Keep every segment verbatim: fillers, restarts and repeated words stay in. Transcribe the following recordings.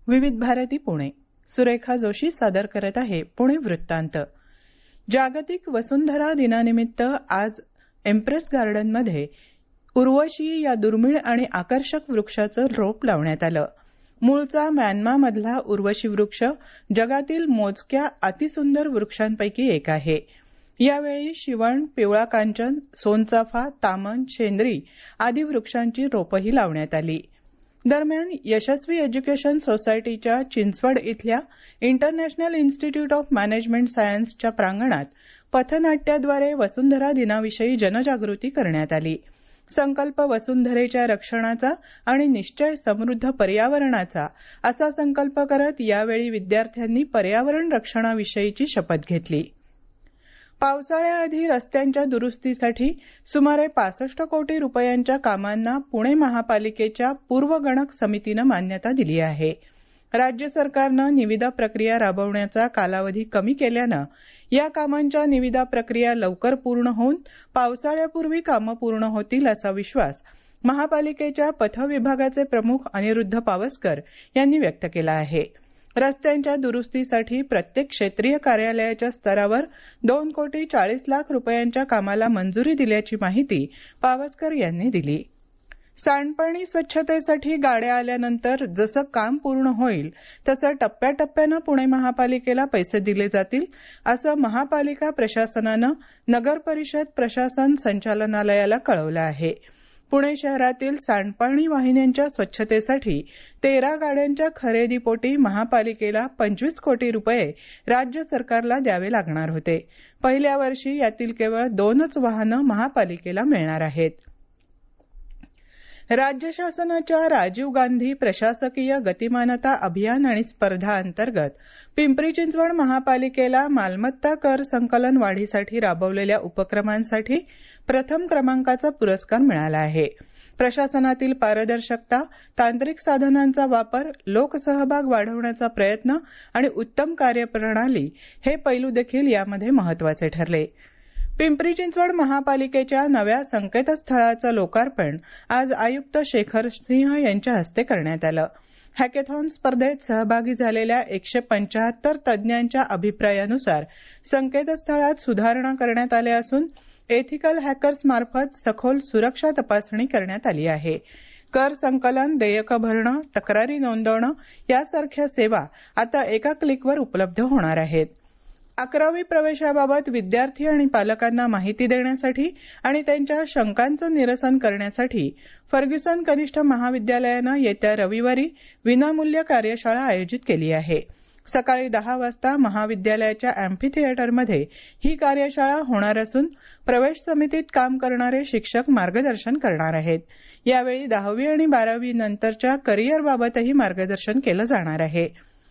विविध भारती पुणे. सुरेखा जोशी सादर करत आहे पुणे वृत्तांत. जागतिक वसुंधरा दिनानिमित्त आज एम्प्रेस गार्डनमध्ये उर्वशी या दुर्मिळ आणि आकर्षक वृक्षाचं रोप लावण्यात आलं. मूळचा म्यानमामधला उर्वशी वृक्ष जगातील मोजक्या अतिसुंदर वृक्षांपैकी एक आहे. यावेळी शिवण, पिवळा कांचन, सोनचाफा, तामन, शेंद्री आदी वृक्षांची रोपंही लावण्यात आली. दरम्यान यशस्वी एज्युकेशन सोसायटीच्या चिंचवड इथल्या इंटरनॅशनल इन्स्टिट्यूट ऑफ मॅनेजमेंट सायन्सच्या प्रांगणात पथनाट्याद्वारे वसुंधरा दिनाविषयी जनजागृती करण्यात आली. संकल्प वसुंधरेच्या रक्षणाचा आणि निश्चय समृद्ध पर्यावरणाचा असा संकल्प करत यावेळी विद्यार्थ्यांनी पर्यावरण रक्षणाविषयीची शपथ घेतली. पावसाळ्याआधी रस्त्यांच्या दुरुस्तीसाठी सुमारे पासष्ट कोटी रुपयांच्या कामांना पुणे महापालिकेच्या पूर्वगणक समितीनं मान्यता दिली आहे. राज्य सरकारनं निविदा प्रक्रिया राबवण्याचा कालावधी कमी केल्यानं या कामांच्या निविदा प्रक्रिया लवकर पूर्ण होऊन पावसाळ्यापूर्वी कामं पूर्ण होतील असा विश्वास महापालिकेच्या पथ विभागाचे प्रमुख अनिरुद्ध पावसकर यांनी व्यक्त केला आहे. रस्त्यांच्या दुरुस्तीसाठी प्रत्येक क्षेत्रीय कार्यालयाच्या स्तरावर दोन कोटी चाळीस लाख रुपयांच्या कामाला मंजुरी दिल्याची माहिती पावसकर यांनी दिली. सांडपाणी स्वच्छतेसाठी गाड्या आल्यानंतर जसं काम पूर्ण होईल तसं टप्प्याटप्प्यानं पुणे महापालिकेला पैसे दिले जातील असं महापालिका प्रशासनानं नगर परिषद प्रशासन संचालनालयाला कळवलं आहे. पुणे शहरातील सांडपाणी वाहिन्यांच्या स्वच्छतेसाठी तेरा गाड्यांच्या खरेदीपोटी महापालिकेला पंचवीस कोटी रुपये राज्य सरकारला द्यावे लागणार होते. पहिल्या वर्षी यातील केवळ दोनच वाहनं महापालिकेला मिळणार आहेत. राज्य शासनाच्या राजीव गांधी प्रशासकीय गतिमानता अभियान आणि स्पर्धा अंतर्गत पिंपरी चिंचवड महापालिकेला मालमत्ता कर संकलन वाढीसाठी राबवलेल्या उपक्रमांसाठी प्रथम क्रमांकाचा पुरस्कार मिळाला आहे. प्रशासनातील पारदर्शकता, तांत्रिक साधनांचा वापर, लोकसहभाग वाढवण्याचा प्रयत्न आणि उत्तम कार्यप्रणाली हे पैलू देखील यामध्ये महत्वाचे ठरले. पिंपरी चिंचवड महापालिकेच्या नव्या संकेतस्थळाचं लोकार्पण आज आयुक्त शेखर सिंह यांच्या हस्ते करण्यात आलं. हॅकेथॉन स्पर्धेत सहभागी झालेल्या एकशे पंचाहत्तर तज्ज्ञांच्या अभिप्रायानुसार संकेतस्थळात सुधारणा करण्यात आल्या असून एथिकल हॅकर्समार्फत सखोल सुरक्षा तपासणी करण्यात आली आहे. कर संकलन, देयकं भरणं, तक्रारी नोंदवणं यासारख्या सेवा आता एका क्लिकवर उपलब्ध होणार आहेत. अकरावी प्रवेशाबाबत विद्यार्थी आणि पालकांना माहिती देण्यासाठी आणि त्यांच्या शंकांचं निरसन करण्यासाठी फर्ग्युसन कनिष्ठ महाविद्यालयानं येत्या रविवारी विनामूल्य कार्यशाळा आयोजित केली आहे. सकाळी दहा वाजता महाविद्यालयाच्या अॅम्फी थिएटरमध्ये ही कार्यशाळा होणार असून प्रवेश समितीत काम करणारे शिक्षक मार्गदर्शन करणार आहेत. यावेळी दहावी आणि बारावी नंतरच्या करिअरबाबतही मार्गदर्शन केलं जाणार आहे.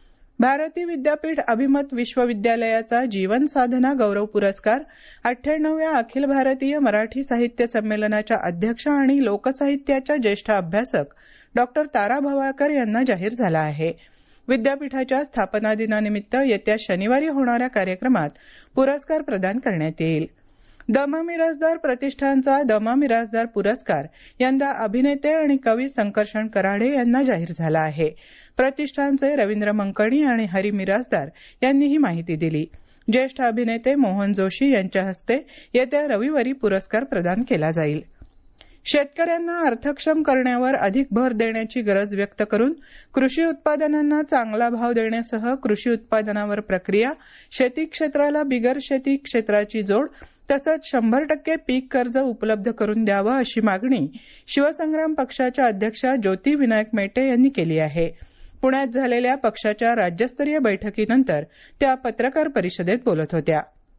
भारती विद्यापीठ अभिमत विश्वविद्यालयाचा जीवन साधना गौरव पुरस्कार अठ्ठ्याण्णव्या अखिल भारतीय मराठी साहित्य संमेलनाच्या अध्यक्ष आणि लोकसाहित्याच्या ज्येष्ठ अभ्यासक डॉक्टर तारा भवाळकर यांना जाहीर झाला आहे. विद्यापीठाच्या स्थापना दिनानिमित्त येत्या शनिवारी होणाऱ्या कार्यक्रमात पुरस्कार प्रदान करण्यात येईल. द मा मिरासदार प्रतिष्ठानचा द मा मिरासदार पुरस्कार यंदा अभिनेते आणि कवी संकर्षण कराडे यांना जाहीर झाला आहे. प्रतिष्ठानचे रवींद्र मंकणी आणि हरी मिरासदार यांनी ही माहिती दिली. ज्येष्ठ अभिनेते मोहन जोशी यांच्या हस्ते येत्या रविवारी पुरस्कार प्रदान केला जाईल. शेतकऱ्यांना अर्थक्षम करण्यावर अधिक भर देण्याची गरज व्यक्त करून कृषी उत्पादनांना चांगला भाव देण्यासह कृषी उत्पादनावर प्रक्रिया, शेती क्षेत्राला बिगर शेती क्षेत्राची जोड तसंच शंभर टक्के पीक कर्ज उपलब्ध करून द्यावं अशी मागणी शिवसंग्राम पक्षाच्या अध्यक्षा ज्योती विनायक मेटे यांनी केली आहे. पुण्यात झालेल्या पक्षाच्या राज्यस्तरीय बैठकीनंतर त्या पत्रकार परिषदेत बोलत होत्या.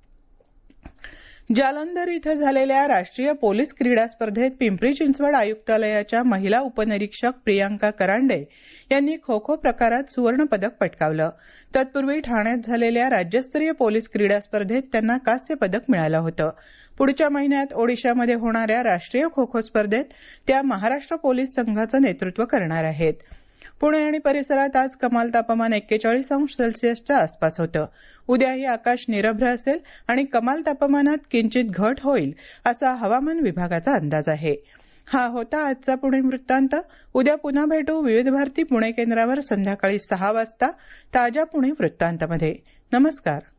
जालंधर इथं झालेल्या राष्ट्रीय पोलीस क्रीडा स्पर्धेत पिंपरी चिंचवड आयुक्तालयाच्या महिला उपनिरीक्षक प्रियांका करांडे यांनी खो खो प्रकारात सुवर्ण पदक पटकावलं. तत्पूर्वी ठाण्यात झालेल्या राज्यस्तरीय पोलीस क्रीडा स्पर्धेत त्यांना कांस्य पदक मिळालं होतं. पुढच्या महिन्यात ओडिशामध्ये होणाऱ्या राष्ट्रीय खो खो स्पर्धेत त्या महाराष्ट्र पोलीस संघाचं नेतृत्व करणार आहेत. पुणे आणि परिसरात आज कमाल तापमान एक्केचाळीस अंश सेल्सिअसच्या आसपास होतं. उद्याही आकाश निरभ्र असेल आणि कमाल तापमानात किंचित घट होईल असा हवामान विभागाचा अंदाज आहे. हा होता आजचा पुणे वृत्तांत. उद्या पुन्हा भेटू विविध भारती पुणे केंद्रावर संध्याकाळी सहा वाजता ताज्या पुणे वृत्तांतमध्ये. नमस्कार.